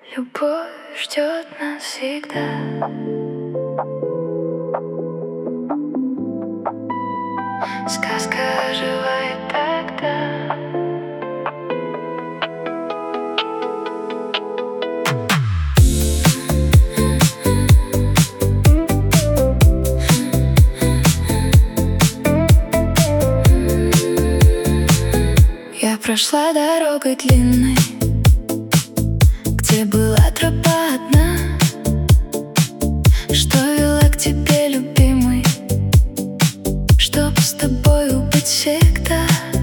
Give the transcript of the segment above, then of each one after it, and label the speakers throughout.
Speaker 1: Любовь ждет нас всегда. Сказка оживает тогда. Я прошла дорогой длинной, где была тропа одна, что вела к тебе, любимый, чтоб с тобою быть всегда.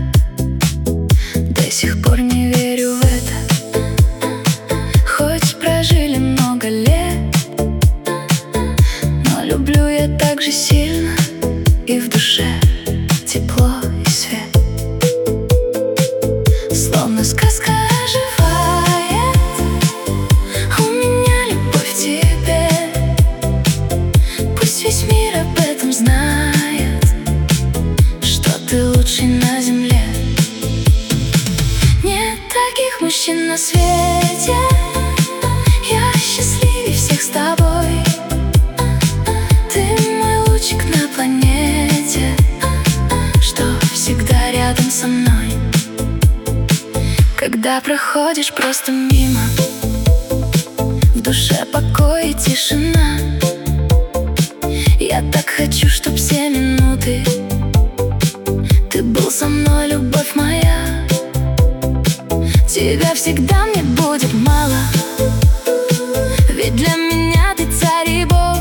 Speaker 1: До сих пор не верю в это, хоть прожили много лет, но люблю я так же сильно, и в душе тепло и свет. Словно сказка оживает, у меня любовь к тебе. Пусть весь мир об этом знает, что ты лучший на земле. Нет таких мужчин на свете, я счастливее всех с тобой. Ты мой лучик на планете, что всегда рядом со мной. Когда проходишь просто мимо, в душе покой и тишина. Я так хочу, чтоб все минуты ты был со мной, любовь моя. Тебя всегда мне будет мало, ведь для меня ты царь и бог.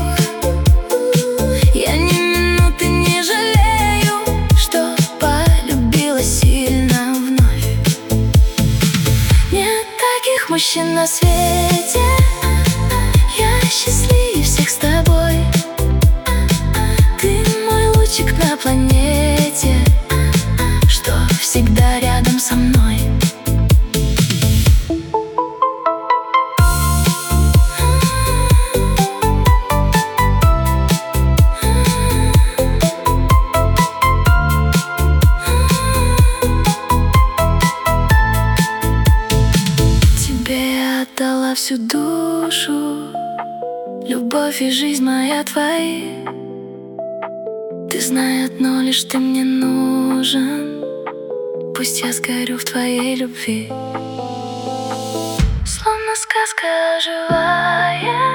Speaker 1: Я ни минуты не жалею, что полюбила сильно вновь. Нет таких мужчин на свете, я счастливее всех с тобой. Ты мой лучик на планете, что всегда рядом со мной. Тебе я отдала всю душу, любовь и жизнь моя твои. Ты знай одно, лишь ты мне нужен, пусть я сгорю в твоей любви. Словно сказка оживает,